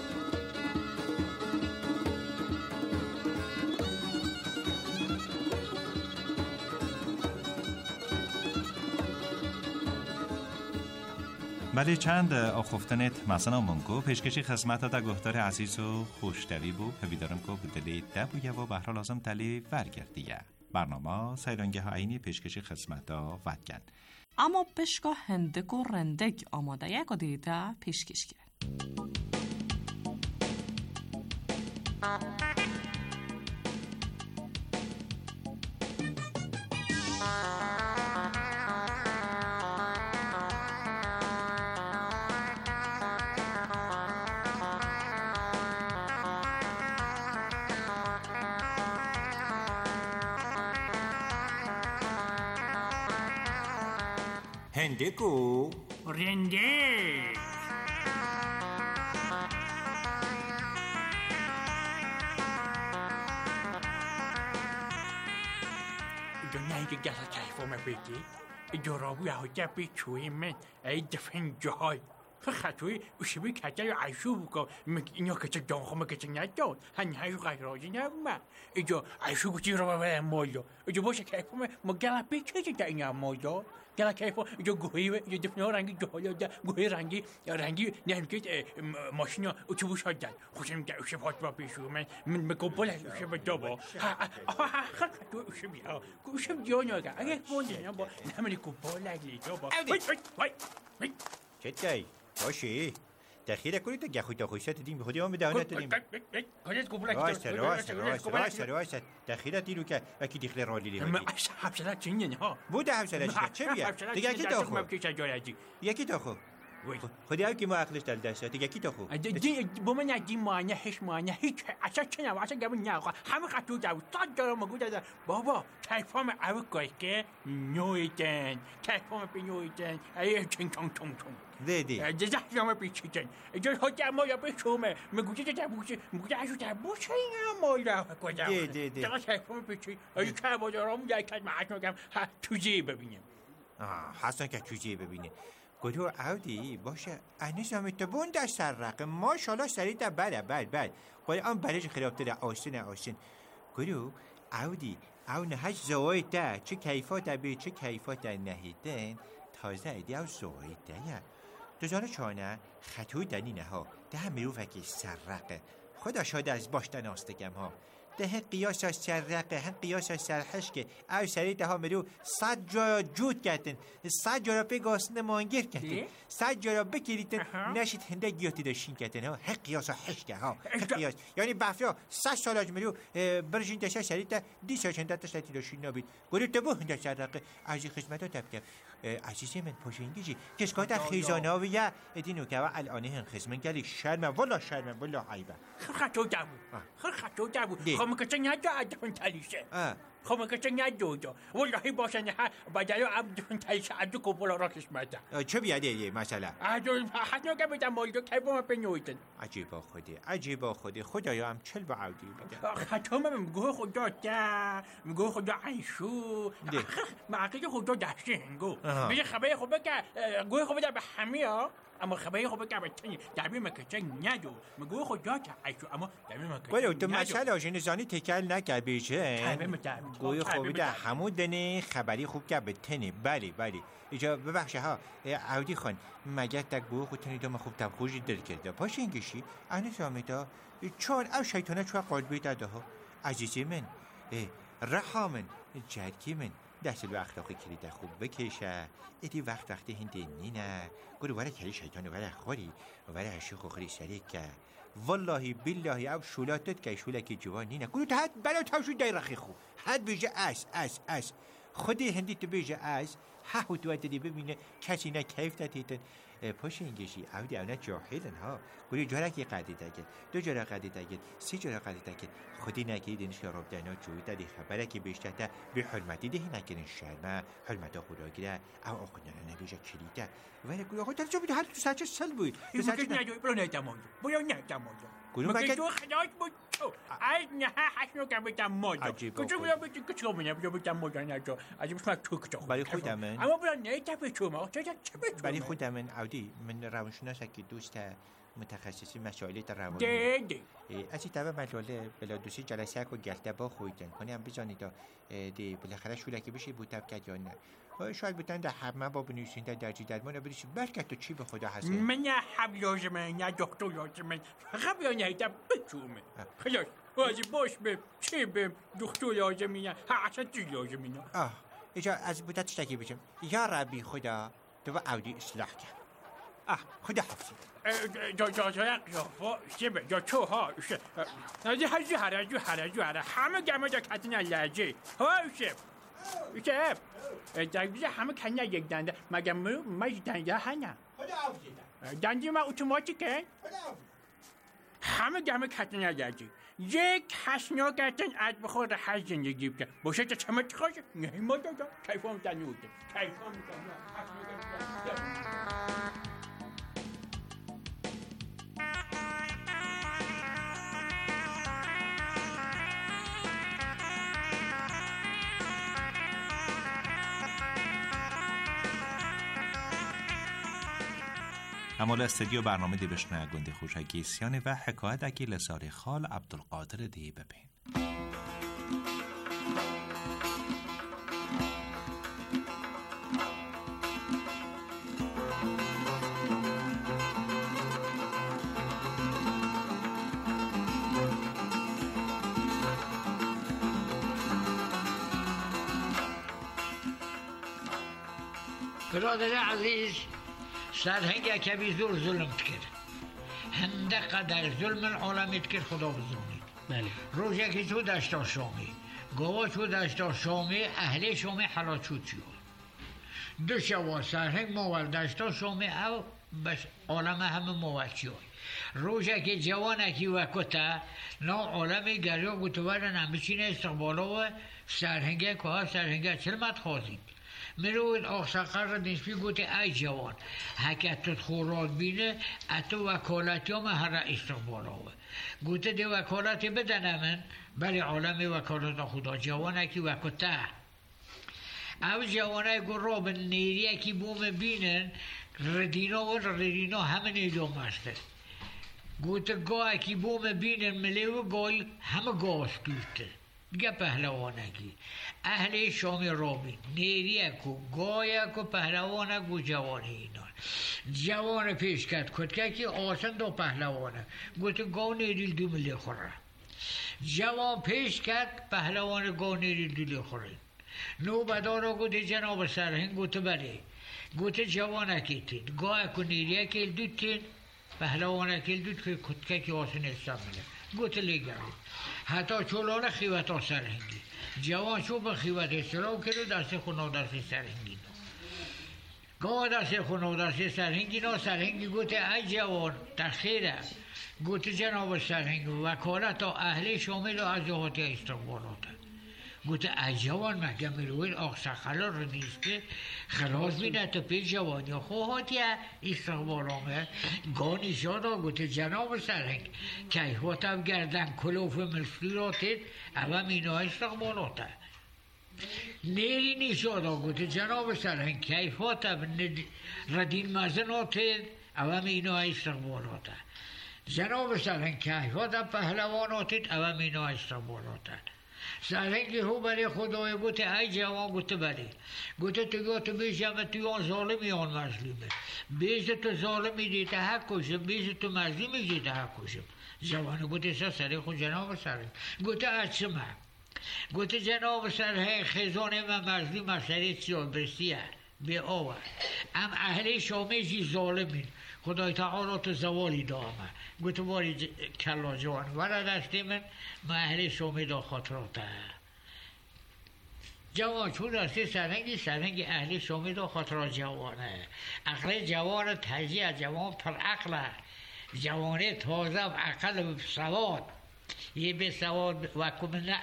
بله چند آخفتنت مثلا منکو پیشکشی خدمت تا گفتار عزیز و خوشتوی بو پویدارم کو بدلی دبویه و بهرا لازم تلی ورگردیه برنامه سیرانگه ها اینی پیشکشی خدمت ها ودگن اما پشکا هندک و رندک آماده یک و دیده پیشکش کرد. هندکو رندک دنیای که گذر کیفومه بیدی جرابو یهوده بی چوی من ای دفن جای خطوی اوشبی کتر عیشو بکن اینو کچه دانخو مکچه نداد هنی هایو غیرازی نگمه ایجا عیشو کچی رو ببرم مالو ایجا باشه کیفومه ما گله بی چیزی در این هم مالو گله کیفو ایجا گوهی و ایجا دفنه ها رنگی جهالی ده گوهی رنگی نهمکت ماشین ها اتوبوس ها دن خوشم در اوشب هات با پیشو من بگبال هست اوشب دابا خطوی اوشبی ها اوشب جانو اگر اگه بونده نبا نمانی گبال اگلی دابا چطایی؟ باشی دخیره کنید تا گخوی تا خوشت دیم خودی هم دهانت دیم راست دخیره دیرو که اکی دیخل رالی لی من حفظلت چینین ها بوده حفظلت چه بیا؟ دیگه اکی تا خو یکی تا خو خودی هم که ما عقلش دل دسته دیگه اکی تا خو با من ندیم معنی هیچ اصلا چه نوا اصلا گمون نگاه همه خطور دارو تا دارو مگو دارو بابا کیفام اوه گوی که نویدن کیفام بی نویدن ایه چین تون دیدی جزه همه بیچیدن جز ها دمو یا بیشومه مگوچه دبوچه مگوچه اشو دبوچه این هم مالا کدام دی جغل کیفام بیچی ای که با دارم یکت معشم کم توجیه ببینیم حسن که توجیه ببینیم گروه عودی باشه اینیز هم اتبون در سر رقم ماشالله سریع در بله قوی آن برش خرابته در آسین گروه عودی او نهش زوای ده چه کیفات بی چه کیفات نهیدن تازه ایدی او زوای ده دوزانه چانه خطوی دنینه ها ده هم میروفه که سر رقه خدا شاده از باشتن آستگم ها ده قیاس از سرقه هم قیاس از سرحشکه او سریع ده ها مرو 100 جا جود کردن 100 جا را بگاس نمانگیر کردن 100 جا را بگیریدن نشید هنده گیاتی داشتین کردن ها قیاس حشکه ها قیاس یعنی بفرا 100 سال آج مرو برشین داشته سریع ده 10 هنده داشتی داشتین نبید گروه دبو هنده سرقه عزیز خدمت ها تبکر عزیزی من پوشنگیجی کسکات خیزانه ها و یه ادینو که الانه هن خزمن گلی شرمه والا عیبه خطو دبو خب که چه ندو عدفن تلیشه خب که چه ندو والله باشن بدلو عدفن تلیشه عدو کبولا را کشمده چه بیاده یه مسئله؟ حتی که بیدم مالدو که با من بنویدن عجیبا خوده خدایا هم چل با عودی بیده خطو من میگوه خدا ده میگوه خدا عیشو معقید خدا دسته هنگو میگه خبه خوبه که گوه خوبه در به همه ها اما خبری خوبه که بچنی دربی مکچه ندو مگوی خدا که عیشو اما دربی مکچه ندو تو مسئله آجین زانی تکل نکر بیشه گوی خوبی در همون دنه خبری خوب که بتنی بله ایجا ببخشه ها عودی خان مگر تا گوی خود تنی دام خوب تبخوشی دل کرده پاش انگشی اینه سامیتا چون او شیطانه چوه قلبی داده ها عزیزی من رحامن جرکی من دست به اخلاقی کلیده خوب بکشه ایدی وقتی هنده نینه گروه وره کلی شیطانه وره خوری وره عشق خوری سریع که والله بالله او شولاتت که شولکی جوانی نه گلو تحت بلا تاوشو دایرخی خو حد بیجه اس خودی هندی تو بیجه اس ها تو دیدی ببینه کسی نه کیف دادیتن پاش انگشی عودی اونا جاهلن ها گوری جارکی قدید اگه 2 جاره قدید اگه 3 جاره قدید اگه خودی نگید این شراب دنا جوی دادی خبره که بیشتر به حرمتی دهی نکنین شرمه حرمت خدا گیره او آخوندن نبیجه کلیده ولی گوری آخوی ترجا بیده هر تو سرچه سل بود مگه ندوی برو ندمانجا برو ندمانجا مگه تو خدایت بود تو از نه حسنو که بیدم ماجا کچو بیا بیدی کچو منه بیا بیدم ماجا نجا از این بسمه تو کچو برای خودم من اما برو نیده به تو ما چه به تو برای خودم من عودی من روانشناس که دوست متخصصی مسائل روانی ده از این طبع مجاله بلا دوستی جلسه که گلته با خویدن کنیم بزانید دی بالاخره شولکی بشه بودتب که یا نه شاید بودن در همه با بنویسین در درجی درمانه بریشید برکت تو چی به خدا هست من نه حب لازمه نه دکتر لازمه فقط بیا نیده بچومه خلاص بازی باش به چی به دکتر لازمی نه اصلا چی لازمی نه ایجا از بودت تشتکی بشم یا ربی خدا تو با عودی اصلاح کرد خدا حفظی جا چو ها نازی هره همه گمه جا کتن لجه ها شب در بیزه همه کنه یک دنده مگه مج دنده هنه دنده ما اتوماتیکه همه گمه کتن لجه یک حسنا کتن از بخور هر زندگی بکن باشه که چمت خوشه نه ما دادا کیفام تنوده کیفام تنوده همال استدیو برنامه دی بشنو گنده خوشکی سیانه و حکایت اکی لساری خال عبدالقادر دی بپین برادر عزیز سرهنگ کبی زور ظلم کرد هنده قدر ظلم العالم کرد خدا بزرگی بله روزه که تو دشتا شامی گوا تو دشتا شامی اهل شامی حلا چود شد دو شوا سرهنگ موال دشتا شامی او بس عالم همه موال شد روزه که جوانکی وکتا نا عالم گریا گوتوارن همچین استقبالا و سرهنگه که ها سرهنگه چلمت خوازید مروید آقساقر را نسبی گوته ای جوان حکتت خوراد بینه اتو وکالتی هم هر استقبال آوه گوته دی وکالتی بدن من بلی عالم وکالت خدا جوانه کی وکته او جوانه گرا به نیریه کی بوم بینن ردینا همه نیدوم هسته گوته گاه کی بوم بینن ملیو گای همه گاز دوسته گه پهلوانگی اهل شام رابین نیریکو گایکو پهلوانگو جوانی اینان جوان پیش کد که آسان دو پهلوانه گوته گاو نیریل دو ملی خوره جوان پیش کد پهلوان گاو نیریل دو خوره نو بدارا گوته جناب سرهنگ گوته بله گوته جوانکی تید گایکو نیریکل دوتین پهلوانکل دوت که آسان استعمله گوته لگره حتی چولان خیوتا سرهنگی جوان شو به خیوت اصلاح کرد دست خونو دست سرهنگی گاه دست خونو دست سرهنگی سرهنگی گوته ای جوان تخیره گوته جناب سرهنگی وکالتا اهل شامل از جهات استقبالاته گوته ای جوان محکم روید آقساقلا رو نیسته خلاص بینه تا پی جوانی خواهاتی استقبالامه گانی شادا گوته جناب سرهنگ کیفاتم گردن کلوف مصیراتید اوام اینا استقبالاته نیری نیشادا گوته جناب سرهنگ کیفاتم ردین مزناتید اوام اینا استقبالاته جناب سرهنگ کیفاتم پهلواناتید اوام اینا استقبالاته سرهنگی هو برای خدای گوته ای جوان گوته بری گوته تو گوته بیشم تو آن ظالمی آن مظلومه بیش تو ظالمی دیده حق کشم بیش تو مظلومی دیده حق کشم جوان گوته سری خود جناب سرهنگ گوته اچمه گوته جناب سرهنگ خزانه و مظلوم سری سیاه برسیه به آور ام اهل شامی جی ظالمین خدای تعالی تو زوالی دامه گوتو باری کلا جوان ورا دستی من اهل شومی دا خاطراته جوان چون راستی سرنگی اهل شومی دا خاطرات جوانه عقل جوان تجیه جوان پر عقله جوانه تازه و عقل و سواد یه به سواد و کمنه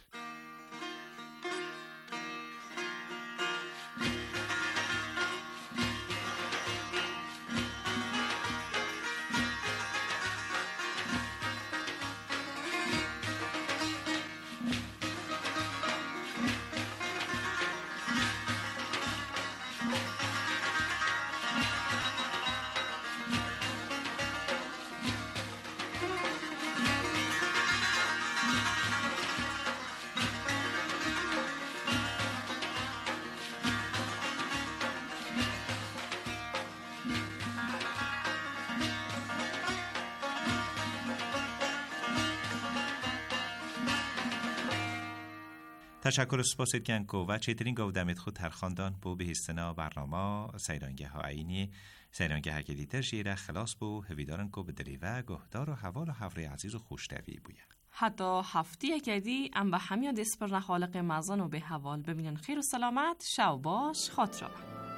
تشکر سپاس گنکو و چیترین گودمت خود ترخاندان بو بهستنا برنامه سیرانگه ها عینی سیرانگه ها که دیتر شیره خلاص بو هویدارن کو بدلی و گهدار و حوال و حوری عزیز و خوشتوی بویه حتی هفته کدی ام به همیا دست پر نخالق مزان و به حوال ببینن خیر و سلامت شو باش خاطرا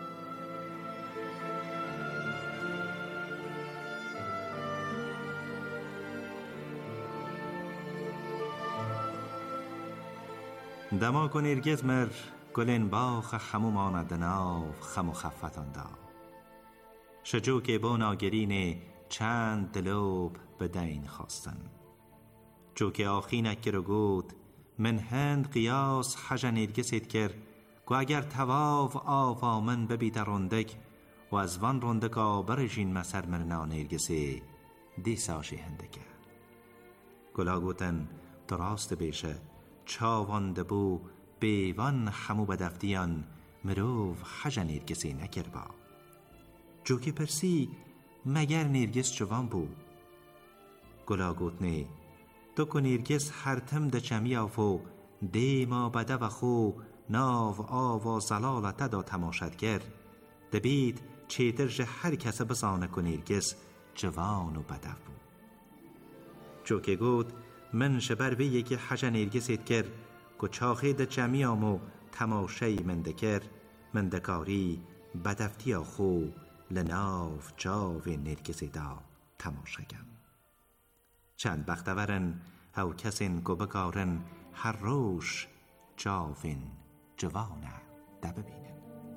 دما کنیرگز مر گلین باخ خمو ماند ناو خمو خفتان دا شجو که با ناگرین چند دلوب بدین خواستن جو که آخینک رو گود من هند قیاس حجا نیرگسید کر گو اگر تواو آوا من ببید رندک و از وان رندک آبرشین مسر مرنا نیرگسی دیساشی هندکه گلا گوتن دراست بیشه چاوانده بو بیوان همو بدفتیان مروف حجا نیرگسی نکر با جو که پرسی مگر نیرگس جوان بو گلا گوتنی تو که نیرگس هر تم ده چمی آفو دیما بده و خو ناو آوا زلالت دا تماشد گر دبید چیترج هر کس بزانه که نیرگس جوان و بده بو جو که گوت من شبر به یکی حجا نیرگسید کر که چاخه ده چمی آمو تماشای مندکر مندکاری بدفتی آخو لناف جاو نیرگسی دا تماشگم چند بختورن او کسین که بکارن هر روش جاوین جوانه ده ببینن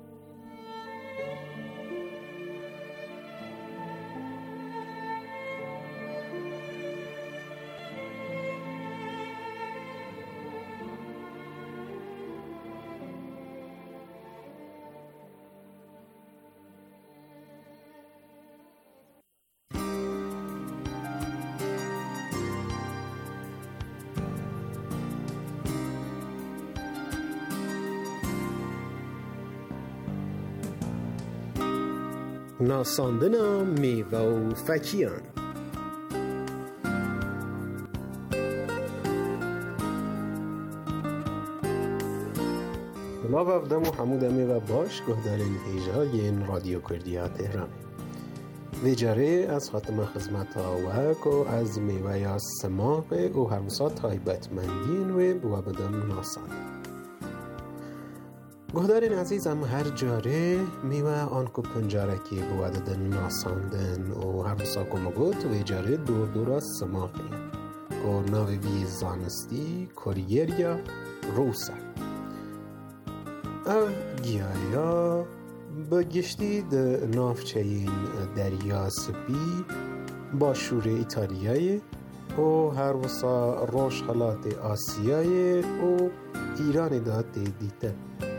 ناساندن میوه و فکیان ما وفدم و حمود میوه باش گهدارین ایجای این رادیو کردیا تهران ویجاره از خاتم خدمت ها و از میوه یا سماق و هرمسا تایبتمندین و بوابدم ناساندن گهدارین عزیزم هر جاره میوه آنکو پنجارکی بواددن ناساندن و هر مساکو مگوت و جاره دور دور از سماقی و ناوی بی زانستی کوریریا روسا او گیایا بگشتی ده نافچهین دریا سپی با شور ایتالیایی و هر وسا روش خلات آسیایی و ایران داد دیده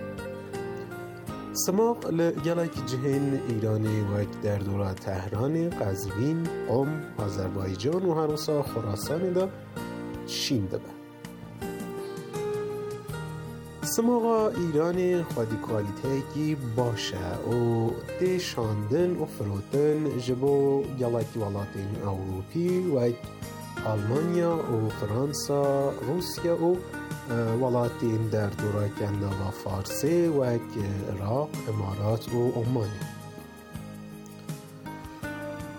سماق لگلک جهن ایرانی و در دوره تهران، قزوین، قم، آذربایجان و هروسا خراسان دا شینده با. سماقا ایرانی خودی کوالیته کی باشه و دی شاندن و فروتن جبو گلک ولاتین اوروپی و آلمانیا و فرانسا، روسیا و ولاتین در دوره کنده و فارسی و عراق، امارات و عمان.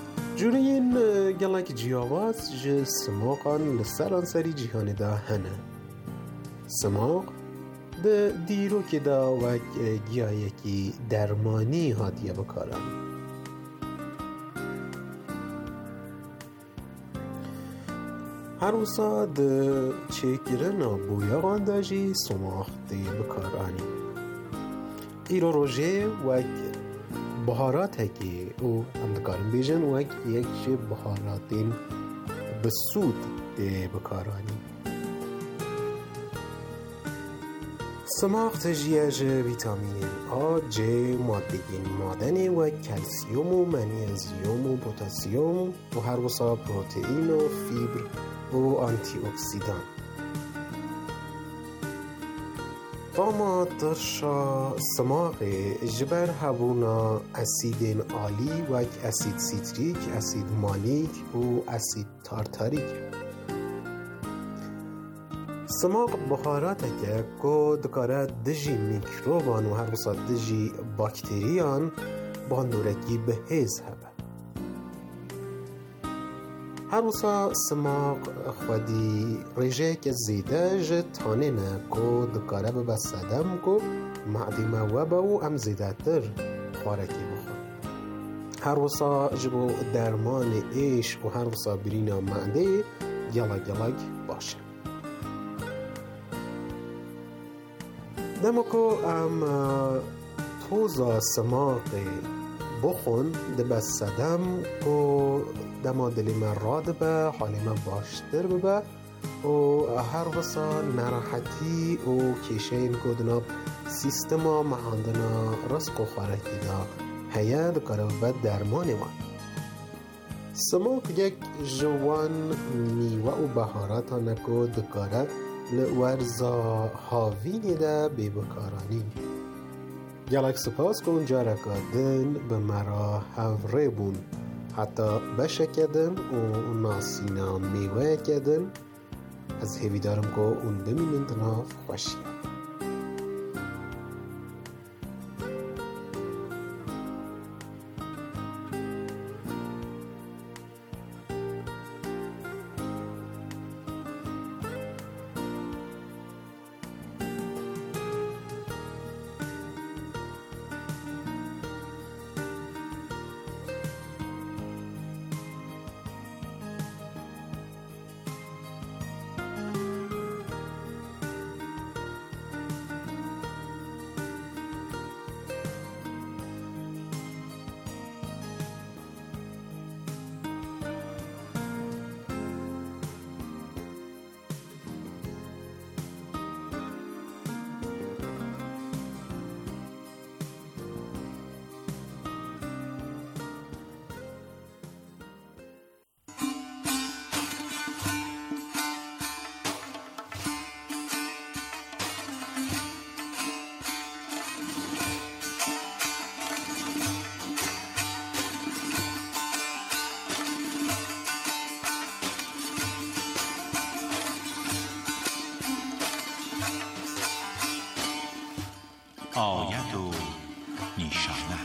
جورین گلک جیاواز جه سماقان لسران سری جیهان دا هنه. سماق ده دیرو که دا وک گیاه یکی درمانی هاتیه بکارن. هر وسا ده چیکرن بویاغان دا جی سماق ده بکارانی. ایرو روژه وک بهارات هکی او هم دکارن بیجن وک یک جه بهاراتین بسود ده بکارانی. سماق تجیه جه ویتامین آ جه مادگین مادنی و کلسیوم و منیزیم و پوتاسیوم و هر وسا پروتئین و فیبر و آنتی اکسیدان. طاما ترشا سماق جبر هبونا اسیدین آلی و اسید سیتریک، اسید مالیک و اسید تارتاریک. سماق بهارات که دکاره دجی میکروبان و هر وسا دجی باکتریان باندورکی به حیز هبه. هر وسا سماق خودی رژه که زیده جه تانه نه که دکاره به بسدم که معدی موابه و ام زیده تر خوارکی بخور. هر وسا جبو درمان ایش و هر وسا برینا معده گلگ باشه. دمکو ام توزا سماق بخون ده بسدم و دما دلی من راد به حالی من باشتر ببه و هر وسا نراحتی و کیشه این کدنا سیستما معاندنا رسق و خوارکی دا هیا دکاره ببه درمانی وان. سماق یک جوان میوه و بهارات نکو دکاره لورزا هاوینی ده بی بکارانی. گلک سپاس که اونجا رکادن به مرا هوره بون حتی بشه کدن و ناسینا میوه کدن از هیوی دارم که اون بمینند ناف خوشیم. آید و نیشانه.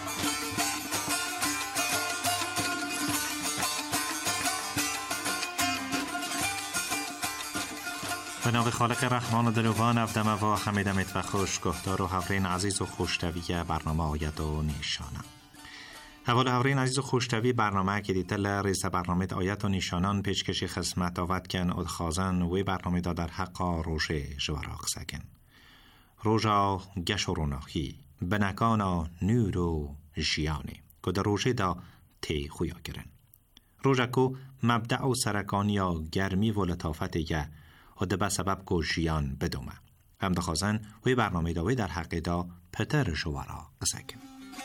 به نام خالق رحمان و دلوان افدم و حمیدمت و خوشگفتار و حورین عزیز و خوشتوی برنامه آید و نیشانه. اول حورین عزیز و خوشتوی برنامه که دیتل رئیس برنامه آیت و نیشانان پیشکشی خدمت آورد کن ادخازن و برنامه دا در حق روشه جوراق سکن. روژا گش و روناخی بنکانا نور و جیانه که در روژه دا تی خویا گرن. روژا که مبدع و سرکان یا گرمی و لطافت یه و ده به سبب که جیان بدومه. هم دخوازن وی برنامه داوی در حق دا پتر جوراق سکن.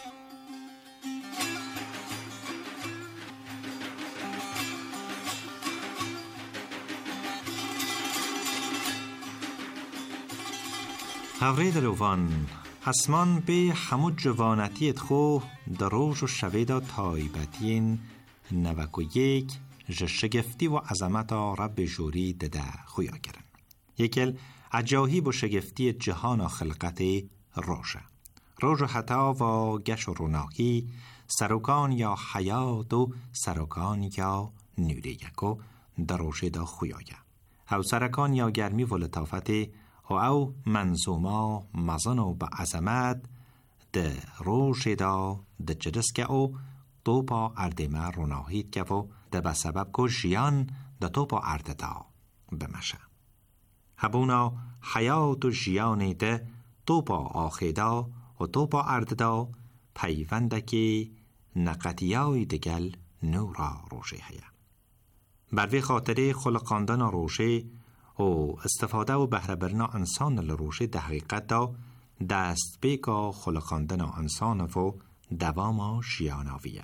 هوری دلوان اسمان به همو جوانتیت خو در روز و شویدا تایبتین 91 شگفتی و عظمت رب جوری دده خویا کرن. یکل عجاهی و شگفتی جهان خلقت روشه. روز حتا و گش و روناقی سرکان یا حیات و سرکان یا نوره یکو در روشه دا خویایا او سرکان یا گرمی و لطافت او منظوما مزن و با عظمت ده روشه دا ده جرسکه او تو با اردمه روناهید که و ده به سبب که جیان ده تو با ارده دا بمشه هبونا حیات و جیان ده تو با آخیدا و تو با ارده دا پیونده که نقطیای دگل نورا روشه هیا بروی خاطره خلقاندن روشه و استفاده و بهره برنا انسان لروشه ده حقیقت دا دست بیگا خلقاندن انسان و دوام شیاناویه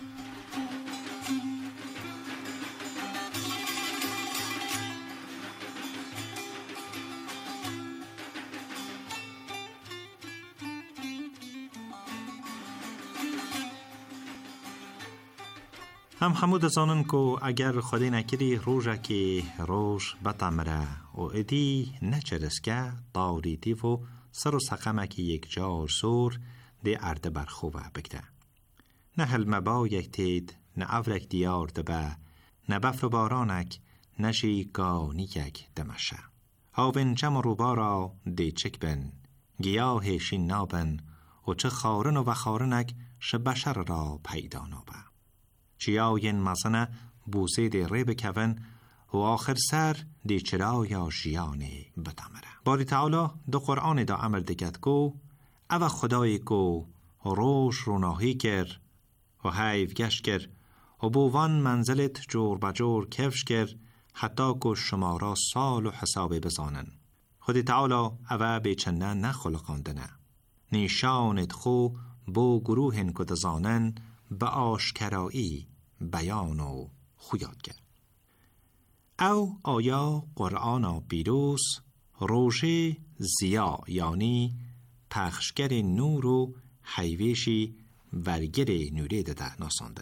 هم حمود زانن کو اگر خودی نکری روژه که روش بطمره و ادی نچرسکه طاریتی و سر و سقمه که یک جار سور دی ارده برخوبه بکته نه هلمبا یک تید نه افرک دیار دبه نه بفر بارانک نشی گانی یک دمشه هاون چم و روبارا دی چک بن گیاه شین نابن و چه خارن و خارنک شبشر را پیدا نابه چیاین مزنه بوسه دی ری بکون و آخر سر دی چرا یا جیانه بتمره باری تعالی دو قرآن دا عمل دکت کو او خدای کو روش روناهی کر و حیف گشت کر و بوان منزلت جور بجور کفش کر حتی که شما را سال و حساب بزانن خودی تعالی او بیچنه نخلقاندنه نیشانت خو بو گروهن که دزانن به آشکرایی بیان و خویاد کرد او آیا قرآن بیروس روشه زیا یعنی پخشگر نور و حیوشی ورگر نوره ده ناساندن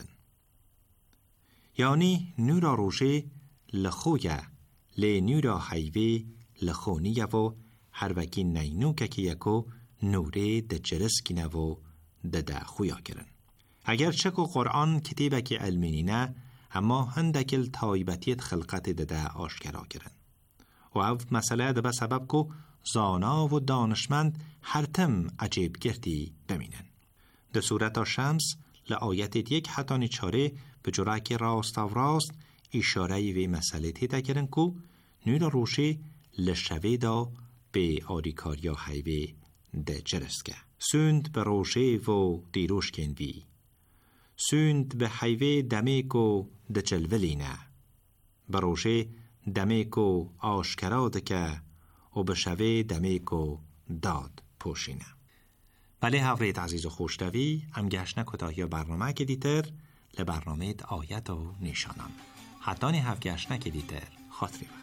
یعنی نورا روشه لخویه لی نورا حیوه لخونیه و هر وکی نینو که یکو نوره ده جرسکینه و ده خویا کرن اگر چکو قرآن کتیبه که علمینی نه اما هندکل تایبتیت خلقت ده آشکرا کرن و او مسئله ده به سبب که زانا و دانشمند هر تم عجیب گردی بمینن ده صورت شمس لآیت یک حتانی چاره به جرعه که راست و راست اشاره وی مسئله تیده کرن که نور روشه لشوه دا به آریکاریا حیوه ده جرسکه سوند به روشه و دیروش کنوی سوند به حیوه دمه کو ده چلولی نه بروشه دمه کو آشکرا دکه و به شوه دمه کو داد پوشینه بله هفرید عزیز و خوشتوی هم گشنه کتاهی برنامه که دیتر لبرنامه آیت و نشانم حتانی هف گشنه که دیتر خاطری با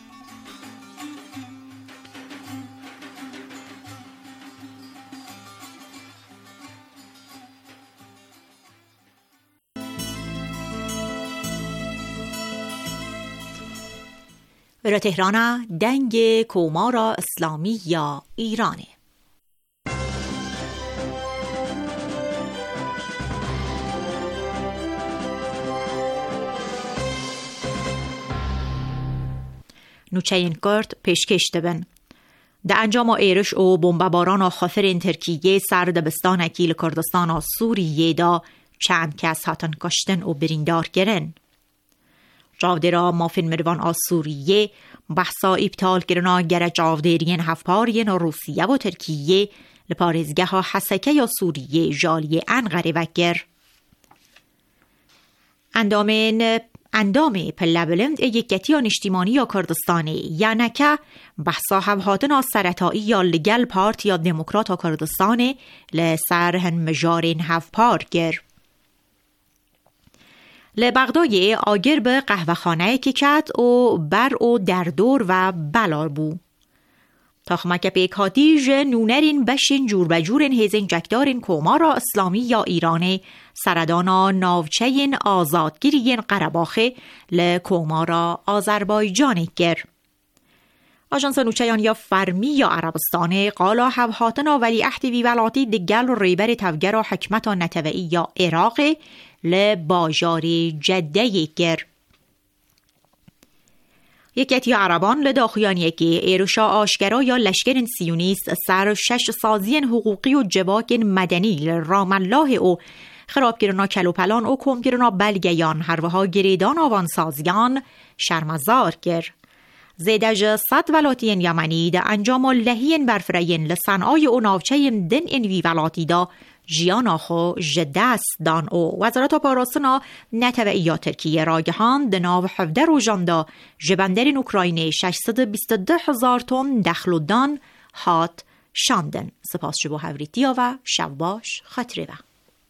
را تهران دنگ کومارا اسلامی یا ایرانه نوچین کرد پیشکش دبن ده انجام ایرش و بمباران خافرین ترکیه سر دبستان اکیل کردستان سوریه دا چند کس هاتن کشتن و بریندار گرن جاوده را مافین مروان سوریه بحثا ابطال کرنا گر جاودرین هفپارین روسیه و ترکیه لپارزگه ها حسکه یا سوریه جالی انقره وگر اندام پلبلند یکیتی اجتماعی یا کردستانی یعنی که بحثا هوهاتن سرطایی یا لگل پارت یا دموکرات کردستانی لسرهن مجارین هفپارگر لبغدای آگر به قهوه خانه که کت و بر و در دور و بلار بو. تاخمک پیک هاتیج نونرین بشین جور بجورین هیزین جکدارین کومارا اسلامی یا ایرانه سردانا ناوچین آزادگیرین قرباخه لکومارا آذربایجانی گر. آژانس نوچیان یا فرمی یا عربستان قالا هاتنا ولی احتی وی ولاتی دگل و ریبر تفگر و حکمت و نتوئی یا عراق لباجاری جده گر. یکیتی عربان لداخیانی که ایروشا آشکرا یا لشکر سیونیست سر شش سازین حقوقی و جواکن مدنی رام الله او خرابگیرنا کلوپلان و کمگیرنا بلگیان هروها گریدان آوان سازیان شرمزار گر. زیدج 100 ولاتین یمنی ده انجام لحین برفرین لسنعای او ناوچه دن انوی ولاتی دا جیانا خو جدست دان او وزارت پاراستنا نتوئی یا ترکیه راگهان ده ناو 17 روژاندا جبندرین اوکراینی 622,000 تن دخل دان هات شاندن. سپاس شبو هوریتیا و شب باش خاطره و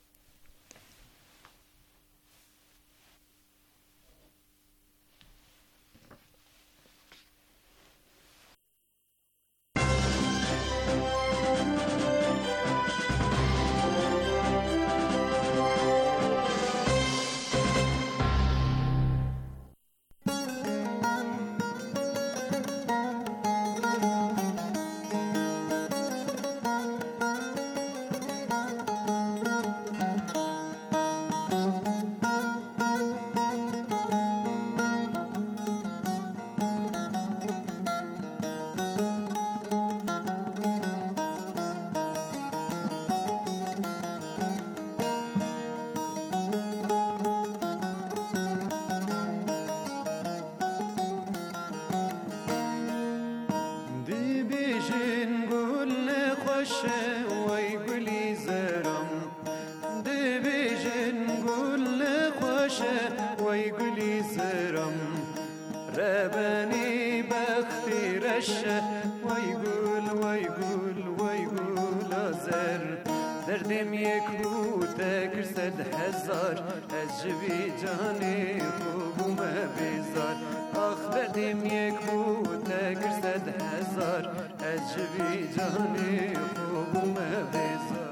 دردم یک بود تکر 100,000 از جوی جانی خوبم بیزار. آخ دردم یک بود تکر 100,000 از جوی جانی خوبم بیزار.